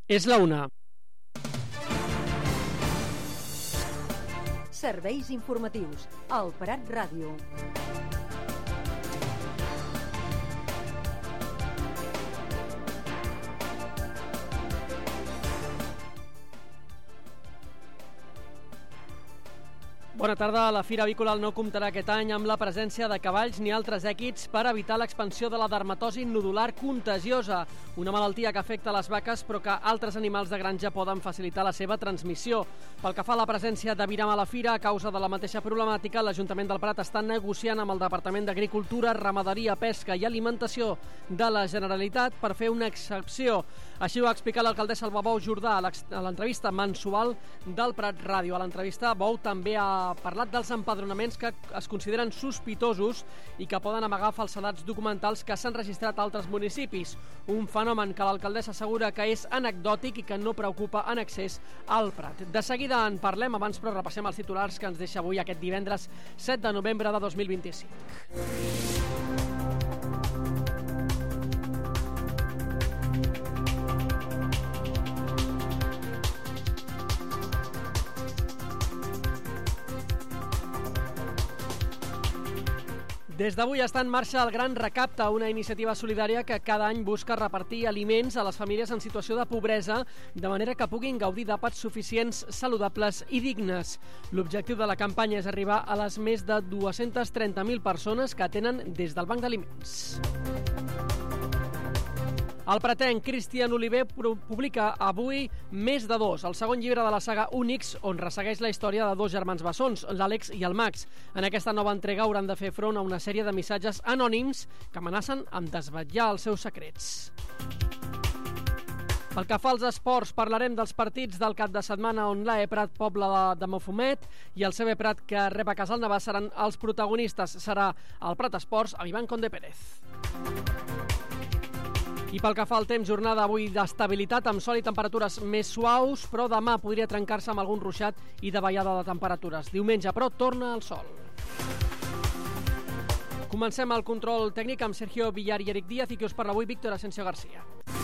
És la 1. Serveis informatius al Prat Ràdio. Bona tarda. La Fira Avícola no comptarà aquest any amb la presència de cavalls ni altres èquids per evitar l'expansió de la dermatosi nodular contagiosa, una malaltia que afecta les vaques però que altres animals de granja poden facilitar la seva transmissió. Pel que fa a la presència de Viram a la Fira, a causa de la mateixa problemàtica, l'Ajuntament del Prat està negociant amb el Departament d'Agricultura, Ramaderia, Pesca i Alimentació de la Generalitat per fer una excepció. Així ho ha explicat l'alcaldessa Alba Bou Jordà a l'entrevista mensual del Prat Ràdio. A l'entrevista, Bou també ha parlat dels empadronaments que es consideren sospitosos i que poden amagar falsedats documentals que s'han registrat a altres municipis. Un fenomen que l'alcaldessa assegura que és anecdòtic i que no preocupa en excés al Prat. De seguida en parlem, abans però repassem els titulars que ens deixa avui aquest divendres 7 de novembre de 2025. Des d'avui està en marxa el Gran Recapte, una iniciativa solidària que cada any busca repartir aliments a les famílies en situació de pobresa, de manera que puguin gaudir d'àpats suficients, saludables i dignes. L'objectiu de la campanya és arribar a les més de 230.000 persones que atenen des del Banc d'Aliments. El pratenc Cristian Oliver publica avui Més de dos, el segon llibre de la saga Únix, on ressegueix la història de dos germans bessons, l'Àlex i el Max. En aquesta nova entrega hauran de fer front a una sèrie de missatges anònims que amenacen amb desvetllar els seus secrets. Pel que fa als esports, parlarem dels partits del cap de setmana on l'AE Prat Pobla de Mafumet i el CB Prat que rep a Casalnavà seran els protagonistes. Serà el Prat Esports amb Ivan Conde Pérez. I pel que fa al temps, jornada avui d'estabilitat amb sol i temperatures més suaus, però demà podria trencar-se amb algun ruixat i davallada de temperatures. Diumenge, però, torna el sol. Comencem el control tècnic amb Sergio Villar i Eric Díaz i qui us parla avui, Víctor Asensio García.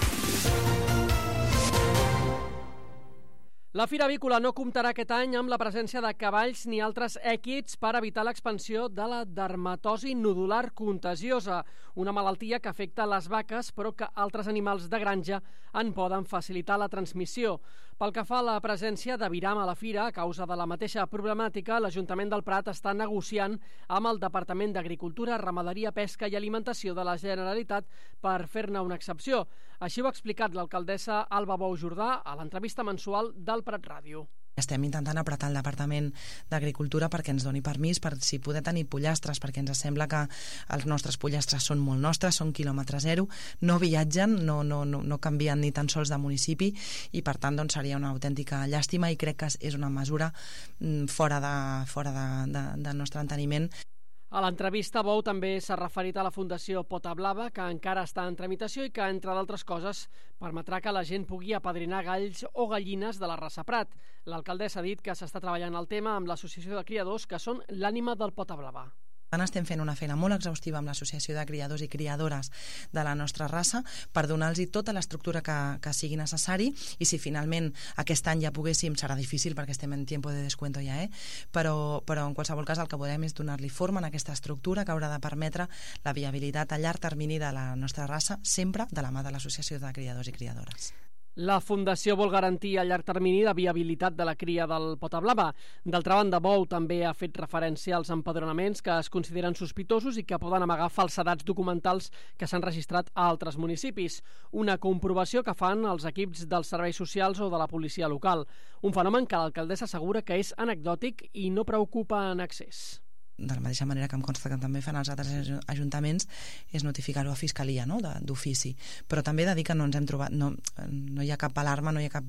La Fira Avícola no comptarà aquest any amb la presència de cavalls ni altres èquids per evitar l'expansió de la dermatosi nodular contagiosa, una malaltia que afecta les vaques però que altres animals de granja en poden facilitar la transmissió. Pel que fa a la presència de Viram a la Fira, a causa de la mateixa problemàtica, l'Ajuntament del Prat està negociant amb el Departament d'Agricultura, Ramaderia, Pesca i Alimentació de la Generalitat per fer-ne una excepció. Així ho ha explicat l'alcaldessa Alba Bou Jordà a l'entrevista mensual del Prat Ràdio. Estem intentant apretar el Departament d'Agricultura perquè ens doni permís per si poder tenir pollastres, perquè ens sembla que els nostres pollastres són molt nostres, són quilòmetre zero, no viatgen, no canvien ni tan sols de municipi i per tant doncs, seria una autèntica llàstima i crec que és una mesura fora del nostre enteniment. A l'entrevista, Bou també s'ha referit a la Fundació Pota Blava, que encara està en tramitació i que, entre d'altres coses, permetrà que la gent pugui apadrinar galls o gallines de la raça Prat. L'alcaldessa ha dit que s'està treballant el tema amb l'Associació de Criadors, que són l'ànima del Pota Blava. Estem fent una feina molt exhaustiva amb l'Associació de Criadors i Criadores de la nostra raça per donar-los tota l'estructura que sigui necessari i si finalment aquest any ja poguéssim, serà difícil perquè estem en tiempo de descuento ja, però en qualsevol cas el que volem és donar-li forma en aquesta estructura que haurà de permetre la viabilitat a llarg termini de la nostra raça, sempre de la mà de l'Associació de Criadors i Criadores. La Fundació vol garantir a llarg termini la viabilitat de la cria del Pota Blava. D'altra banda, Bou també ha fet referència als empadronaments que es consideren sospitosos i que poden amagar falsedats documentals que s'han registrat a altres municipis. Una comprovació que fan els equips dels serveis socials o de la policia local. Un fenomen que l'alcaldessa assegura que és anecdòtic i no preocupa en excés. De la mateixa manera que em consta que també fan els altres ajuntaments, és notificar-ho a Fiscalia, no? D'ofici. Però també he de dir que no ens hem trobat, no hi ha cap alarma, no hi ha cap...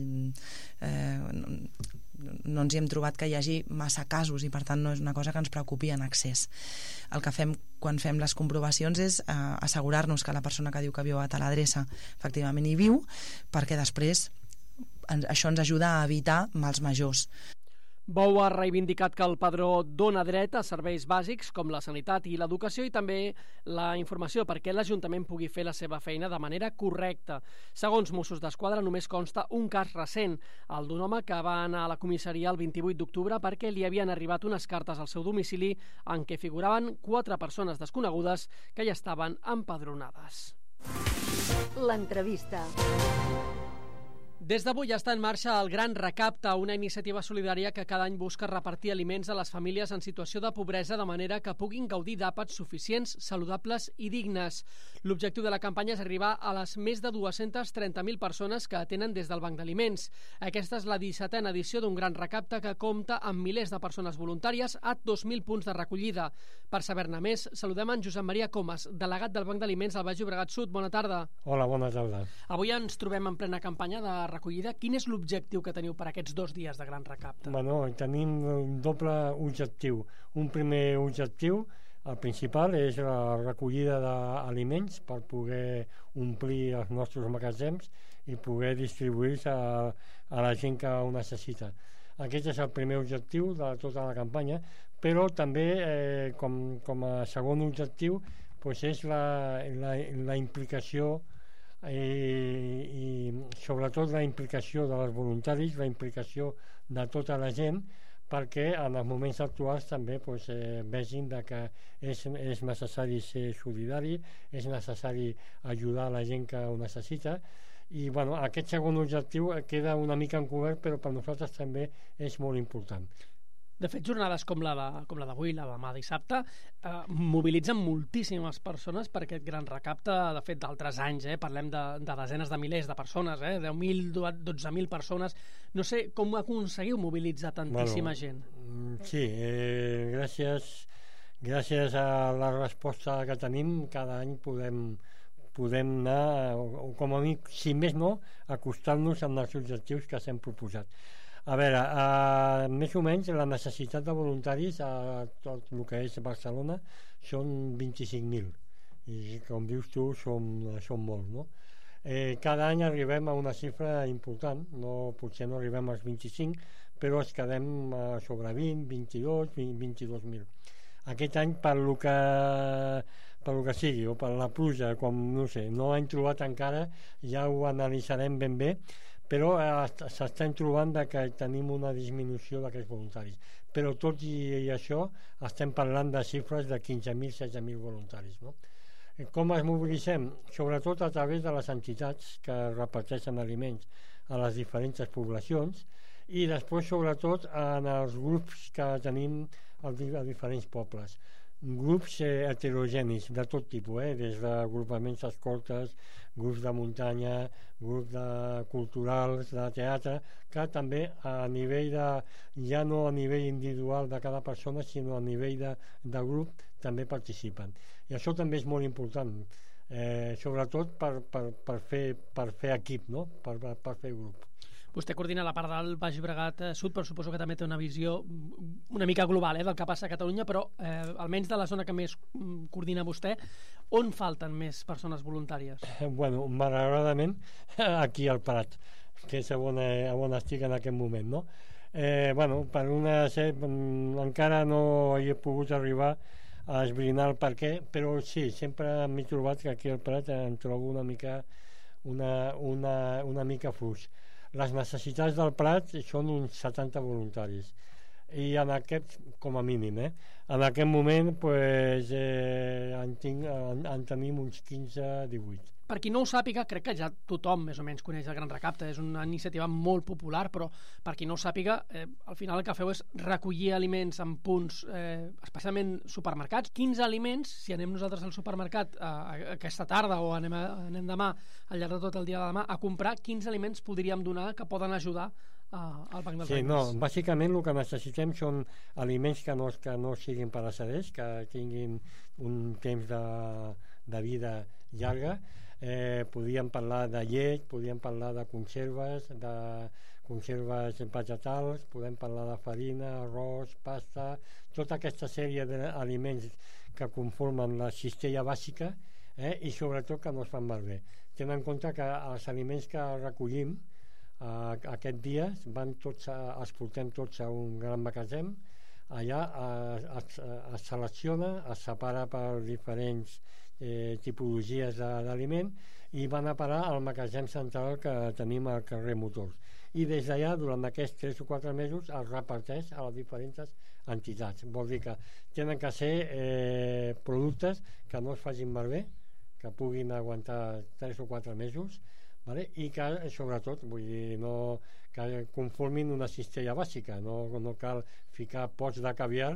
no ens hi hem trobat que hi hagi massa casos i per tant no és una cosa que ens preocupi en excés. El que fem quan fem les comprovacions és assegurar-nos que la persona que diu que viu a tal adreça efectivament hi viu, perquè després això ens ajuda a evitar mals majors. Bou ha reivindicat que el padró dona dret a serveis bàsics com la sanitat i l'educació i també la informació perquè l'Ajuntament pugui fer la seva feina de manera correcta. Segons Mossos d'Esquadra, només consta un cas recent, el d'un home que va anar a la comissaria el 28 d'octubre perquè li havien arribat unes cartes al seu domicili en què figuraven 4 persones desconegudes que hi estaven empadronades. L'entrevista. Des d'avui està en marxa el Gran Recapte, una iniciativa solidària que cada any busca repartir aliments a les famílies en situació de pobresa de manera que puguin gaudir d'àpats suficients, saludables i dignes. L'objectiu de la campanya és arribar a les més de 230.000 persones que atenen des del Banc d'Aliments. Aquesta és la 17a edició d'un Gran Recapte que compta amb milers de persones voluntàries a 2.000 punts de recollida. Per saber-ne més, saludem en Josep Maria Comas, delegat del Banc d'Aliments al Baix Llobregat Sud. Bona tarda. Hola, bona tarda. Avui ens trobem en plena campanya de recollida. Quin és l'objectiu que teniu per aquests 2 dies de Gran Recapte? Bueno, tenim un doble objectiu. Un primer objectiu, el principal, és la recollida d'aliments per poder omplir els nostres magatzems i poder distribuir-se a la gent que ho necessita. Aquest és el primer objectiu de tota la campanya, però també, com a segon objectiu, doncs és la implicació i sobretot la implicació dels voluntaris, la implicació de tota la gent, perquè en els moments actuals també vegin que és necessari ser solidari, és necessari ajudar la gent que ho necessita. I aquest segon objectiu queda una mica encobert, però per nosaltres també és molt important. De fet, jornades com la d'avui, la de demà dissabte, mobilitzen moltíssimes persones per aquest Gran Recapte. De fet, d'altres anys, parlem de desenes de milers de persones, 10.000, 12.000 persones. No sé com aconseguiu mobilitzar tantíssima gent. Sí, gràcies a la resposta que tenim, cada any podem anar, o com a mi, si més no, acostar-nos als objectius que s'hem proposat. A veure, més o menys la necessitat de voluntaris a tot el que és Barcelona són 25.000 i com dius tu són molts, no? Cada any arribem a una xifra important, potser no arribem als 25, però es quedem sobre 20, 22, 22.000. Aquest any per lo que sigui, o per la pluja, com no sé, no hem trobat encara, ja ho analitzarem ben bé, però s'estan trobant que tenim una disminució d'aquests voluntaris. Però tot i això estem parlant de xifres de 15.000, 16.000 voluntaris, no? Com es mobilitzem? Sobretot a través de les entitats que reparteixen aliments a les diferents poblacions i després sobretot en els grups que tenim a diferents pobles. Grups heterogenis de tot tipus, des d'agrupaments escoltes, grups de muntanya, grups culturals, de teatre, que també a nivell ja no a nivell individual de cada persona, sinó a nivell de grup també participen. I això també és molt important, sobretot per fer equip, no? Per fer grup. Vostè coordina la part del Baix Llobregat Sud, però suposo que també té una visió una mica global del que passa a Catalunya, però almenys de la zona que més coordina vostè, on falten més persones voluntàries? Bueno, malauradament aquí al Prat, que és on estic en aquest moment, no? Encara no hi he pogut arribar a esbrinar el per què, però sí, sempre m'he trobat que aquí al Prat em trobo una mica fluix. Les necessitats del Prat són uns 70 voluntaris i en aquest, com a mínim, en aquest moment en tenim uns 15-18. Per qui no ho sàpiga, crec que ja tothom més o menys coneix el Gran Recapte, és una iniciativa molt popular, però per qui no ho sàpiga, al final el que feu és recollir aliments en punts, especialment supermercats. Quins aliments, si anem nosaltres al supermercat aquesta tarda o anem demà, al llarg de tot el dia de demà, a comprar, quins aliments podríem donar que poden ajudar al Banc dels Aliments? Sí, bàsicament el que necessitem són aliments que no siguin pereceders, que tinguin un temps de vida llarga. Podríem parlar de llet, podríem parlar de conserves vegetals, podem parlar de farina, arròs, pasta, tota aquesta sèrie d'aliments que conformen la cistella bàsica i sobretot que no es fan malbé. Tenen en compte que els aliments que recollim Aquest dia els portem tots a un gran magatzem. Allà es selecciona, es separa per diferents tipologies d'aliment i van a parar al magatzem central que tenim al carrer Motors. I des d'allà, durant aquests 3 o 4 mesos, es reparteix a les diferents entitats. Vol dir que tenen que ser productes que no es facin malbé, que puguin aguantar 3 o 4 mesos, vale? I que, sobretot, vull dir, que conformin una cistella bàsica, no cal ficar pots de caviar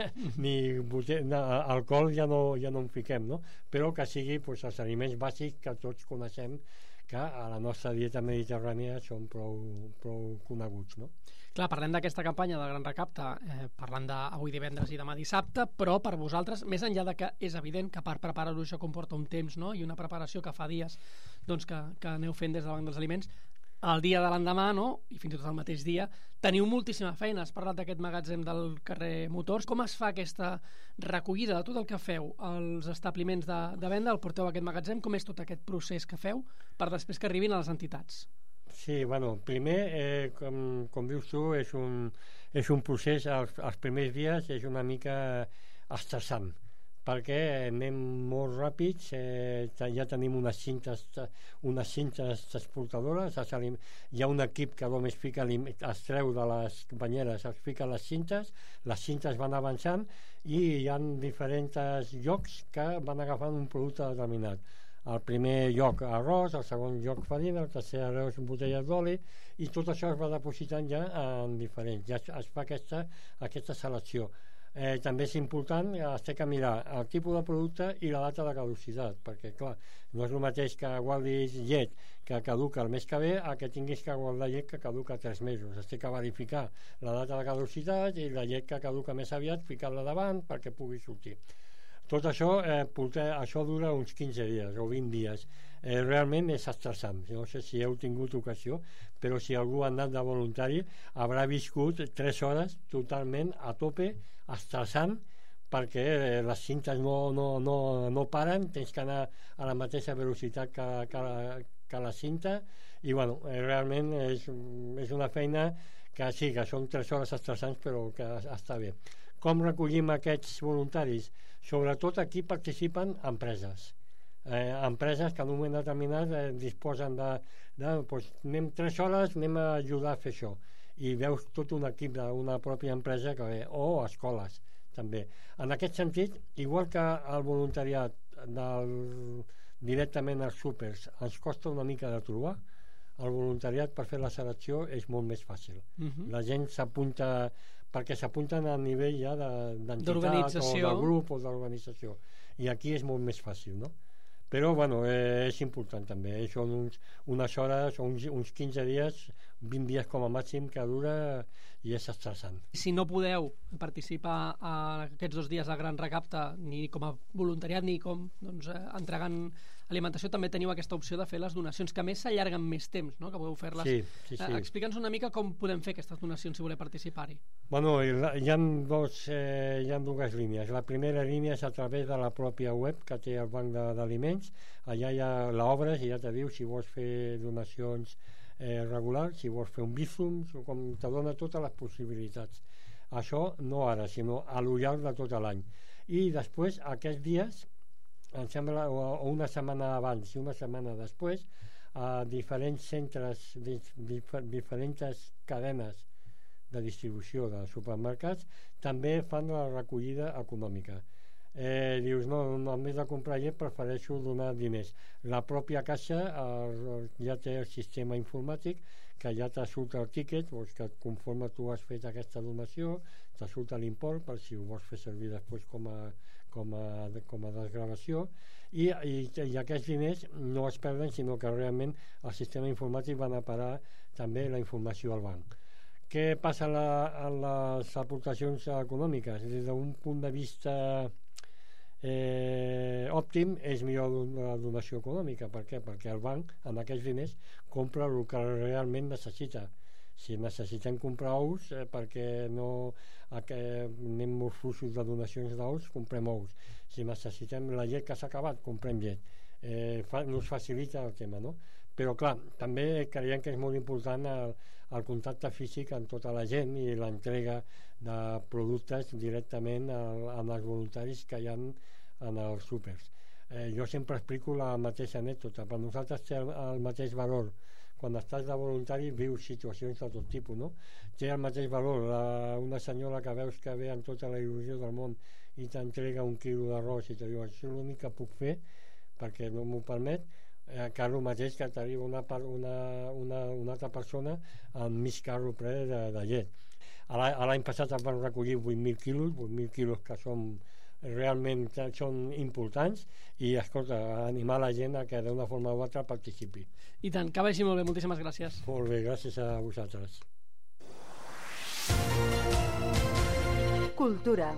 ni alcohol ja no en fiquem, no? Però que sigui els aliments bàsics que tots coneixem, que a la nostra dieta mediterrània són prou coneguts, no? Clar, parlem d'aquesta campanya de Gran Recapte, parlant d'avui divendres i demà dissabte, però per vosaltres, més enllà de que és evident que per preparar-ho això comporta un temps, no?, i una preparació que fa dies doncs, que aneu fent des del Banc dels Aliments, el dia de l'endemà, no?, i fins i tot el mateix dia, teniu moltíssima feina. Has parlat d'aquest magatzem del carrer Motors. Com es fa aquesta recollida de tot el que feu als establiments de venda? El porteu a aquest magatzem? Com és tot aquest procés que feu per després que arribin a les entitats? Sí, bueno, primer, com dius tu, és un procés, els primers dies és una mica estressant, perquè anem molt ràpids, ja tenim unes cintes transportadores, hi ha un equip que només es treu de les banyeres, es fica les cintes van avançant i hi ha diferents llocs que van agafant un producte determinat. Al primer lloc arròs, al segon lloc farina, al tercer arròs botelles d'oli, i tot això es va depositant ja en diferents. Ja es fa aquesta selecció. També és important, es té que mirar el tipus de producte i la data de caducitat, perquè clar, no és el mateix que guardis llet que caduca el mes que ve a que tinguis que guardar llet que caduca 3 mesos. Es té que verificar la data de caducitat i la llet que caduca més aviat, ficar-la davant perquè pugui sortir. Tot això, això dura uns 15 dies o 20 dies. Realment és estressant. No sé si heu tingut ocasió, però si algú ha anat de voluntari haurà viscut 3 hores totalment a tope, estressant, perquè les cintes no paren, tens que anar a la mateixa velocitat que la cinta, i bueno, realment és una feina que sí, que són 3 hores estressants, però que està bé. Com recollim aquests voluntaris? Sobretot aquí participen empreses que en un moment determinat disposen doncs anem 3 hores, anem a ajudar a fer això, i veus tot un equip d'una pròpia empresa o escoles també. En aquest sentit, igual que el voluntariat directament als súpers ens costa una mica de trobar, el voluntariat per fer la selecció és molt més fàcil. La gent s'apunta perquè s'apunten a nivell ja d'entitat o de grup o d'organització, i aquí és molt més fàcil, no? Però bueno, és important també, són unes hores o uns 15 dies, 20 dies com a màxim que dura, i és estressant. Si no podeu participar aquests 2 dies al Gran Recapte, ni com a voluntariat ni com entregant alimentació, també teniu aquesta opció de fer les donacions, que a més s'allarguen més temps, no?, que podeu fer-les. Sí. Explica'ns una mica com podem fer aquestes donacions si voleu participar-hi. Bueno, hi ha dues línies. La primera línia és a través de la pròpia web que té el Banc d'Aliments. Allà ja l'obres i ja te diu si vols fer donacions regulars, si vols fer un Bizum, com te dona totes les possibilitats. Això no ara, sinó a lo llarg de tot l'any. I després, aquests dies, em sembla, o una setmana abans i una setmana després, a diferents centres, diferents cadenes de distribució de supermercats també fan la recollida econòmica. Dius, no, en vez de comprar llet prefereixo donar diners. La pròpia caixa ja té el sistema informàtic que ja te surt el tíquet, que conforme tu has fet aquesta donació te surt l'import per si ho vols fer servir després com a desgravació, i aquests diners no es perden, sinó que realment el sistema informàtic va anar a parar també la informació al banc. Què passa en les aportacions econòmiques? Des d'un punt de vista òptim és millor la donació econòmica. Per què? Perquè el banc amb aquests diners compra el que realment necessita. Si necessitem comprar ous perquè anem molt fluixos de donacions d'ous, comprem ous. Si necessitem la llet que s'ha acabat, comprem llet. Nos facilita el tema, no? Però, clar, també creiem que és molt important el contacte físic amb tota la gent i l'entrega de productes directament amb els voluntaris que hi ha en els súpers. Jo sempre explico la mateixa anècdota. Per nosaltres té el mateix valor. Quan estàs de voluntari vius situacions de tot tipus, no? Té el mateix valor una senyora que veus que ve amb tota la il·lusió del món i t'entrega 1 quilo d'arròs i te diu això és l'únic que puc fer perquè no m'ho permet, que el mateix que t'arriba una altra persona amb mig carro ple de llet. L'any passat es van recollir 8.000 quilos que realment són importants i, escolta, animar la gent a que d'una forma o altra participi. I tant, que vagi molt bé, moltíssimes gràcies. Molt bé, gràcies a vosaltres. Cultura.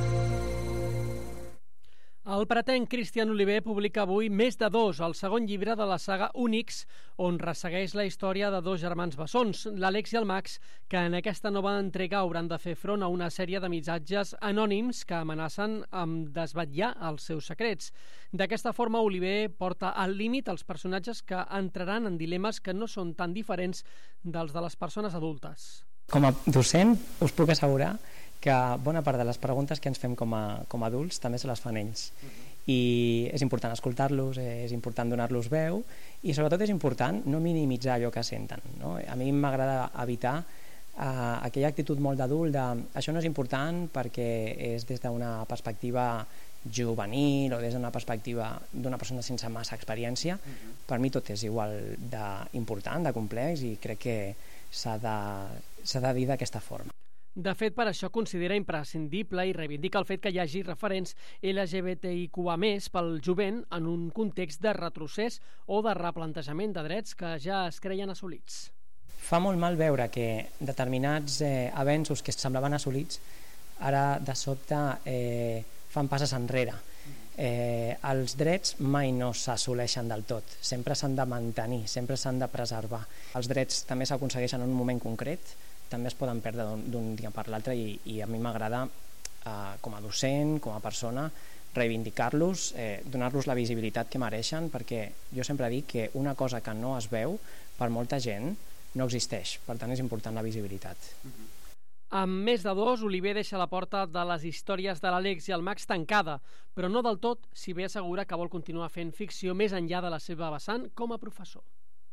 El pratenc Cristian Oliver publica avui Més de dos, el segon llibre de la saga Únics, on ressegueix la història de 2 germans bessons, l'Àlex i el Max, que en aquesta nova entrega hauran de fer front a una sèrie de missatges anònims que amenacen amb desvetllar els seus secrets. D'aquesta forma, Oliver porta al límit els personatges que entraran en dilemes que no són tan diferents dels de les persones adultes. Com a docent, us puc assegurar que bona part de les preguntes que ens fem com a adults també se les fan ells. I és important escoltar-los, és important donar-los veu i sobretot és important no minimitzar allò que senten, no? A mi m'agrada evitar aquella actitud molt d'adult de això no és important perquè és des d'una perspectiva juvenil o des d'una perspectiva d'una persona sense massa experiència. Per mi tot és igual d'important, de complex i crec que s'ha de dir d'aquesta forma. De fet, per això considera imprescindible i reivindica el fet que hi hagi referents LGBTIQA+ pel jovent en un context de retrocés o de replantejament de drets que ja es creien assolits. Fa molt mal veure que determinats avenços que semblaven assolits ara de sobte fan passes enrere. Els drets mai no s'assoleixen del tot, sempre s'han de mantenir, sempre s'han de preservar. Els drets també s'aconsegueixen en un moment concret, també es poden perdre d'un dia per l'altre i a mi m'agrada, com a docent, com a persona, reivindicar-los, donar-los la visibilitat que mereixen, perquè jo sempre dic que una cosa que no es veu per molta gent no existeix, per tant és important la visibilitat. Amb Més de dos, Oliver deixa la porta de les històries de l'Àlex i el Max tancada, però no del tot, si bé assegura que vol continuar fent ficció més enllà de la seva vessant com a professor.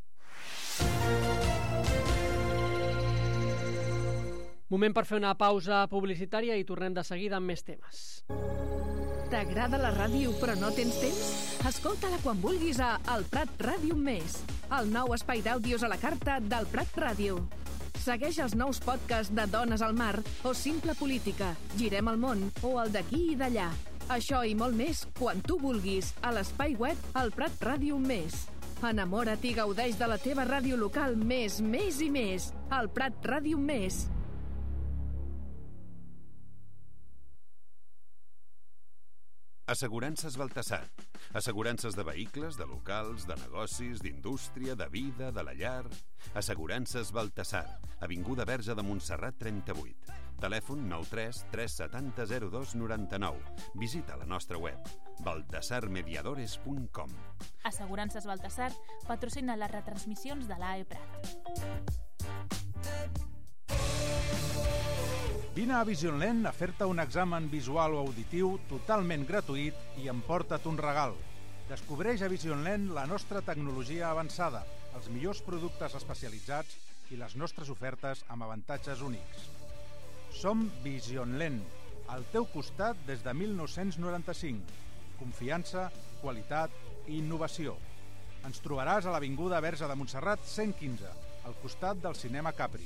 Moment per fer una pausa publicitària i tornem de seguida amb més temes. T'agrada la ràdio però no tens temps? Escolta-la quan vulguis a El Prat Ràdio Més, el nou espai d'àudios a la carta del Prat Ràdio. Segueix els nous podcasts de Dones al Mar o Simple Política, Girem el món o el d'aquí i d'allà. Això i molt més quan tu vulguis a l'espai web El Prat Ràdio Més. Enamora't i gaudeix de la teva ràdio local més i més. El Prat Ràdio Més. Assegurances Baltasar. Assegurances de vehicles, de locals, de negocis, d'indústria, de vida, de la llar. Assegurances Baltasar. Avinguda Verge de Montserrat 38. Telèfon 93 370 02 99. Visita la nostra web baltasarmediadores.com. Assegurances Baltasar patrocina les retransmissions de l'AE Prat. Vine a Visionland a fer-te un examen visual o auditiu totalment gratuït i emporta't un regal. Descobreix a Visionland la nostra tecnologia avançada, els millors productes especialitzats i les nostres ofertes amb avantatges únics. Som Visionland, al teu costat des de 1995. Confiança, qualitat i innovació. Ens trobaràs a l'Avinguda Verge de Montserrat 115, al costat del Cinema Capri.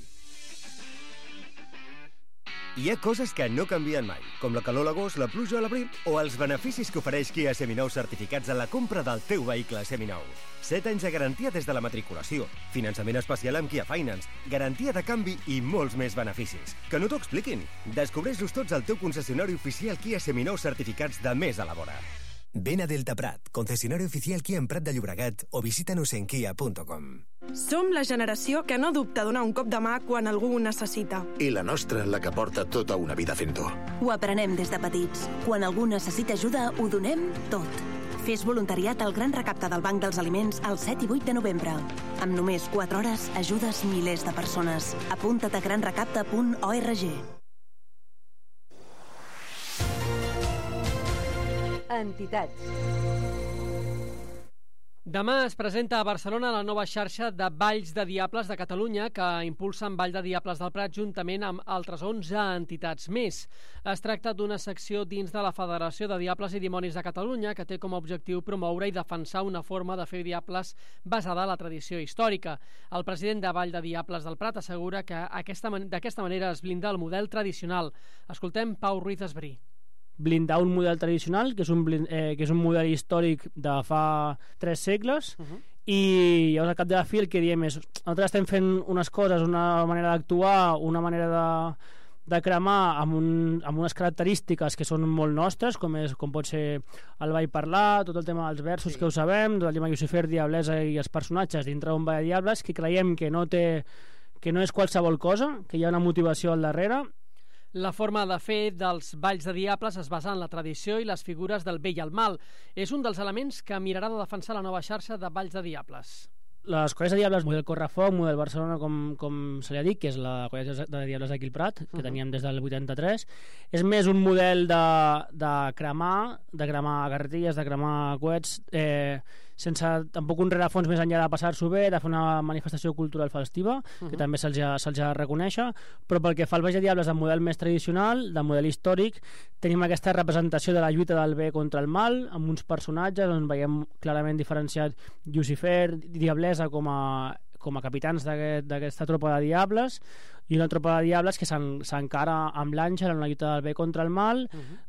Hi ha coses que no canvien mai, com la calor a l'agost, la pluja a l'abril o els beneficis que ofereix Kia Seminou certificats en la compra del teu vehicle seminou. 7 anys de garantia des de la matriculació, finançament especial amb Kia Finance, garantia de canvi i molts més beneficis. Que no t'ho expliquin! Descobreix-los tots al teu concessionari oficial Kia Seminou certificats de més a la vora. Ven a Delta Prat, concesionario oficial Kia en Prat de Llobregat o visita-nos en kia.com. Som la generació que no dubta donar un cop de mà quan algú ho necessita. I la nostra, la que porta tota una vida fent-ho. Ho aprenem des de petits. Quan algú necessita ajuda, ho donem tot. Fes voluntariat al Gran Recapte del Banc dels Aliments el 7 i 8 de novembre. Amb només 4 hores ajudes milers de persones. Apunta't a granrecapte.org. Entitats. Demà es presenta a Barcelona la nova xarxa de Balls de Diables de Catalunya que impulsen Vall de Diables del Prat juntament amb altres 11 entitats més. Es tracta d'una secció dins de la Federació de Diables i Dimonis de Catalunya que té com a objectiu promoure i defensar una forma de fer diables basada en la tradició històrica. El president de Vall de Diables del Prat assegura que d'aquesta manera es blinda el model tradicional. Escoltem Pau Ruiz Esbrí. Blindar un model tradicional, que és un model històric de fa 3 segles, i llavors al cap de la fi el que diem és nosaltres estem fent unes coses, una manera d'actuar, una manera de cremar amb unes característiques que són molt nostres, com pot ser el ball parlar, tot el tema dels versos que ho sabem, tot el tema Llucifer, Diablesa i els personatges dintre d'un ball de diables, que creiem que no és qualsevol cosa, que hi ha una motivació al darrere. La forma de fer dels balls de diables es basa en la tradició i les figures del bé i el mal. És un dels elements que mirarà de defensar la nova xarxa de balls de diables. Les colles de diables, model Correfoc, model Barcelona, com se li ha dit, que és la colla de diables d'aquí al Prat, que teníem des del 83, és més un model de cremar garretilles, de cremar coets, sense tampoc un rerefons més enllà de passar-s'ho bé, de fer una manifestació cultural festiva, que també se'ls ha de reconèixer, però pel que fa al Baix de Diables, de model més tradicional, de model històric, tenim aquesta representació de la lluita del bé contra el mal, amb uns personatges on veiem clarament diferenciat Llucifer, Diablesa com a capitans d'aquesta tropa de diables, i una tropa de diables que s'encara amb l'Àngel en la lluita del bé contra el mal,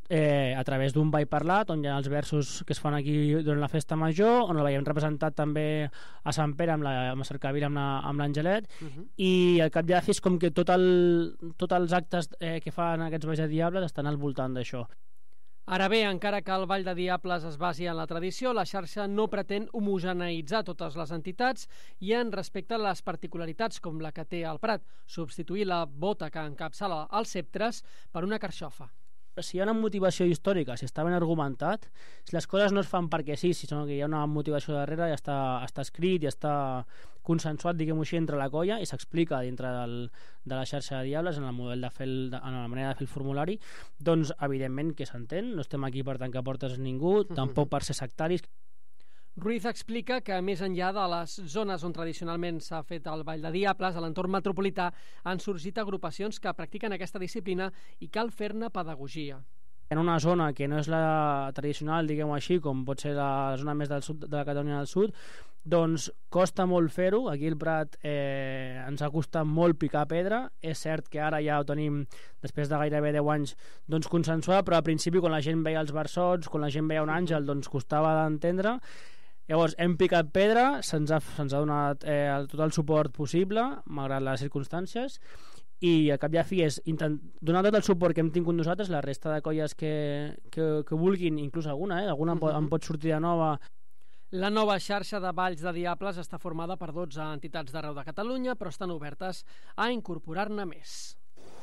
a través d'un ball parlat, on hi ha els versos que es fan aquí durant la festa major, on el veiem representat també a Sant Pere amb la cercavila amb l'Angelet, i al cap de la fi és com que tots els actes que fan aquests balls de diables estan al voltant d'això. Ara bé, encara que el Ball de Diables es basi en la tradició, la xarxa no pretén homogeneïtzar totes les entitats i en respecte a les particularitats com la que té el Prat, substituir la bota que encapçala els ceptres per una carxofa. Si hi ha una motivació històrica, si està ben argumentat, si les coses no es fan perquè sí, sinó que hi ha una motivació darrere, ja està escrit, ja està consensuat, diguem-ho així, entre la colla i s'explica dintre de la xarxa de diables en el model en la manera de fer el formulari, doncs evidentment que s'entén, no estem aquí per tancar portes a ningú, tampoc per ser sectaris. Ruiz explica que, més enllà de les zones on tradicionalment s'ha fet el Ball de Diables, a l'entorn metropolità han sorgit agrupacions que practiquen aquesta disciplina i cal fer-ne pedagogia. En una zona que no és la tradicional, diguem-ho així, com pot ser la zona més del sud de la Catalunya del Sud, doncs costa molt fer-ho. Aquí al Prat ens ha costat molt picar pedra. És cert que ara ja ho tenim, després de gairebé 10 anys, doncs consensuat, però al principi quan la gent veia els versots, quan la gent veia un àngel, doncs costava d'entendre. Llavors hem picat pedra, se'ns ha donat tot el suport possible, malgrat les circumstàncies, i al cap i a fi és donar tot el suport que hem tingut nosaltres, la resta de colles que vulguin, inclús alguna en pot sortir de nova. La nova xarxa de Balls de Diables està formada per 12 entitats d'arreu de Catalunya, però estan obertes a incorporar-ne més.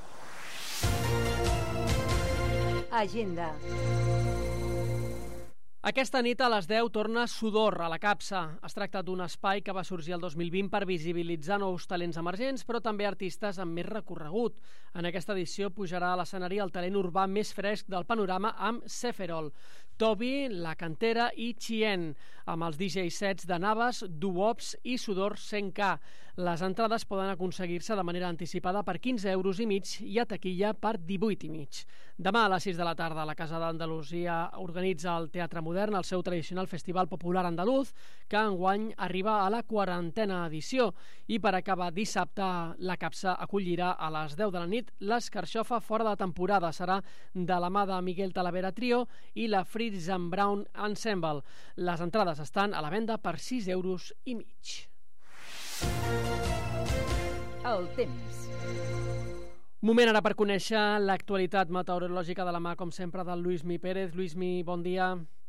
Agenda. Aquesta nit a les 10 torna Sudor a la Capsa. Es tracta d'un espai que va sorgir el 2020 per visibilitzar nous talents emergents, però també artistes amb més recorregut. En aquesta edició pujarà a l'escenari el talent urbà més fresc del panorama amb Seferol, Toby, La Cantera i Chien, amb els DJ sets de Navas, Duops i Sudor 100K. Les entrades poden aconseguir-se de manera anticipada per 15,5 € i a taquilla per 18,5 €. Demà a les 6 de la tarda la Casa d'Andalusia organitza el Teatre Modern el seu tradicional Festival Popular Andaluz, que enguany arriba a la 40a edició. I per acabar dissabte, la Capsa acollirà a les 10 de la nit l'Escarxofa fora de temporada. Serà de la mà de Miguel Talavera Trio i la Fritz and Brown Ensemble. Les entrades estan a la venda per 6,5 €. El temps. Moment ara per conèixer l'actualitat meteorològica de la mà, com sempre, del Lluís Mi Pérez. Lluís Mi, bon dia.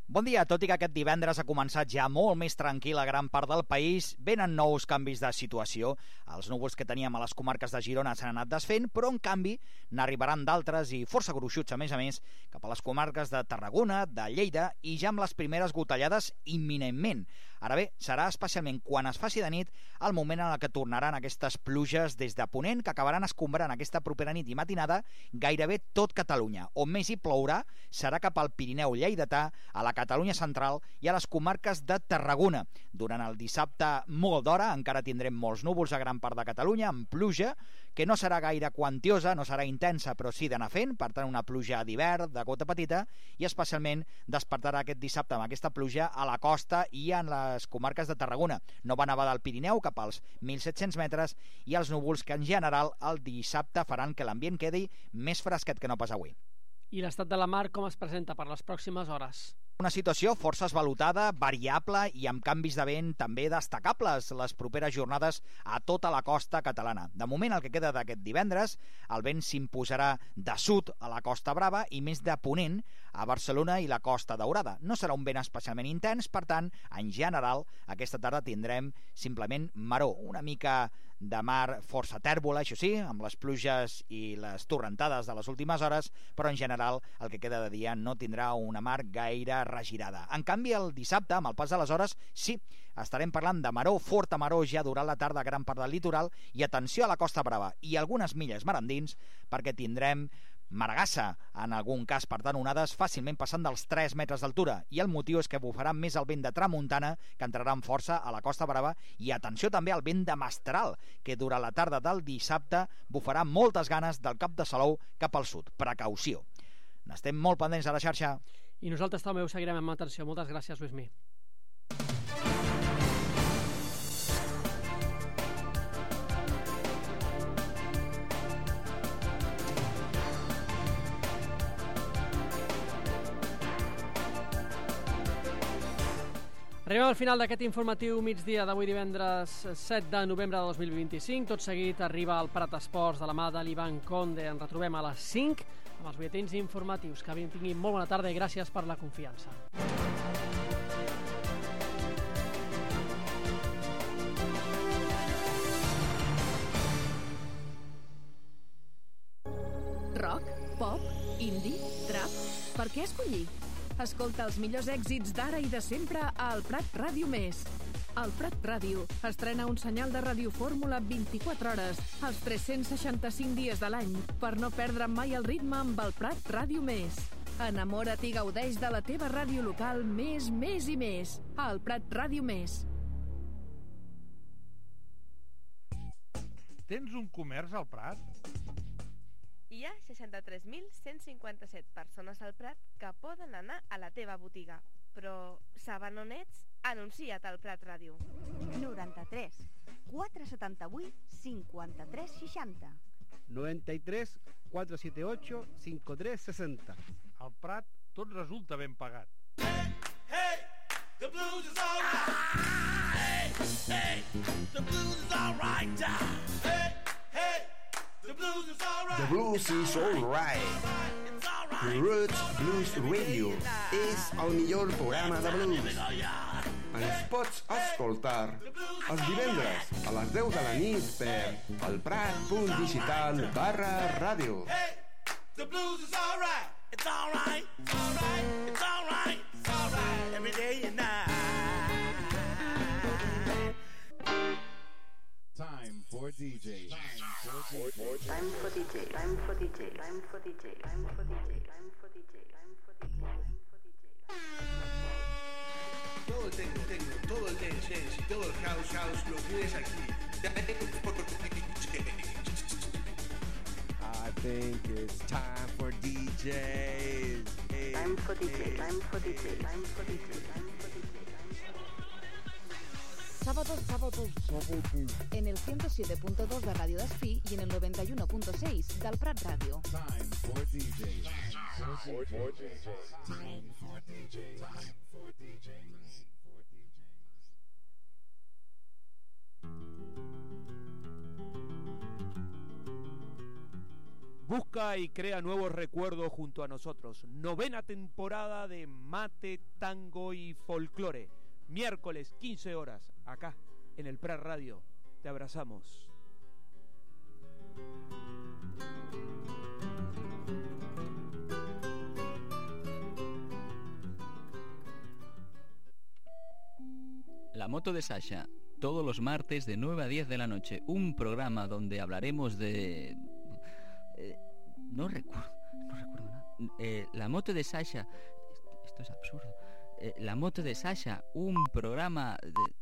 Bon dia, tot i que aquest divendres ha començat ja molt més tranquil a gran part del país, venen nous canvis de situació. Els núvols que teníem a les comarques de Girona s'han anat desfent, però en canvi n'arribaran d'altres i força gruixuts, a més, cap a les comarques de Tarragona, de Lleida i ja amb les primeres gotellades imminentment. Ara bé, serà especialment quan es faci de nit el moment en què tornaran aquestes pluges des de Ponent que acabaran escombrant aquesta propera nit i matinada gairebé tot Catalunya. On més hi plourà serà cap al Pirineu lleidatà, a la Catalunya central i a les comarques de Tarragona. Durant el dissabte, molt d'hora, encara tindrem molts núvols a gran part de Catalunya, amb pluja, que no serà gaire quantiosa, no serà intensa, però sí d'anar fent, per tant una pluja d'hivern, de gota petita, i especialment despertarà aquest dissabte amb aquesta pluja a la costa i en les comarques de Tarragona. Nova nevada al Pirineu, cap als 1.700 metres, i els núvols que en general el dissabte faran que l'ambient quedi més fresquet que no pas avui. I l'estat de la mar com es presenta per les pròximes hores? Una situació força esvalutada, variable i amb canvis de vent també destacables les properes jornades a tota la costa catalana. De moment, el que queda d'aquest divendres, el vent s'imposarà de sud a la Costa Brava i més de ponent a Barcelona i la Costa Daurada. No serà un vent especialment intens, per tant, en general, aquesta tarda tindrem simplement maror, una mica de mar força tèrbola, això sí, amb les pluges i les torrentades de les últimes hores, però en general el que queda de dia no tindrà una mar gaire regirada. En canvi, el dissabte, amb el pas de les hores, sí, estarem parlant de maror, forta maror ja durant la tarda a gran part del litoral, i atenció a la Costa Brava i algunes milles mar endins, perquè tindrem maragassa, en algun cas, per tant, onades fàcilment passant dels 3 metres d'altura, i el motiu és que bufarà més el vent de tramuntana, que entrarà amb força a la Costa Brava, i atenció també al vent de mestral, que durant la tarda del dissabte bufarà moltes ganes del Cap de Salou cap al sud. Precaució. N'estem molt pendents a la xarxa. I nosaltres també ho seguirem amb atenció. Moltes gràcies, Luismi. Arribem al final d'aquest informatiu migdia d'avui divendres 7 de novembre de 2025. Tot seguit arriba el Prat Esports de la mà de l'Ivan Conde. Ens retrobem a les 5 amb els butlletins informatius. Que tinguin molt bona tarda i gràcies per la confiança. Rock, pop, indie, trap... Per què escollir? Escolta els millors èxits d'ara i de sempre al Prat Ràdio Més. El Prat Ràdio estrena un senyal de radiofórmula 24 hores, els 365 dies de l'any, per no perdre mai el ritme amb el Prat Ràdio Més. Enamora't i gaudeix de la teva ràdio local més i més. El Prat Ràdio Més. Tens un comerç al Prat? Hi ha 63.157 persones al Prat que poden anar a la teva botiga. Però saben on ets? Anuncia't al Prat Ràdio. 93 478 53 60 93 478 53 60. Al Prat tot resulta ben pagat. Hey, the blues is all right. Hey, the blues is all right. Hey, the blues is all right. The blues is all right. Roots Blues Radio és el millor programa de blues. Ens pots escoltar els divendres a les 10 de la nit per elprat.digital/ràdio. The blues is all right. It's all right. It's all right. It's all right. It's all right. Every day and night. Time for DJ. Time for DJ. Time for DJ. Time for DJ. Time for DJ. Time for DJ. Time for DJ. Time for DJ. Todo el techno, todo el dance y todo el house lo tienes aquí. I think it's time for DJs. Time for DJ. Time for DJ. Time for DJ. Time for DJ. Sábados. En el 107.2 de Radio Despí y en el 91.6 del Prat Radio. Time for DJs. Time for DJs. Time for DJs. Time for DJs. Busca y crea nuevos recuerdos junto a nosotros. 9ª temporada de Mate, Tango y Folclore. Miércoles, 15 horas, acá, en el Prat Radio. Te abrazamos. La moto de Sasha, todos los martes de 9 a 10 de la noche. Un programa donde hablaremos de... no recuerdo nada. La moto de Sasha... Esto es absurdo. La moto de Sasha, un programa de...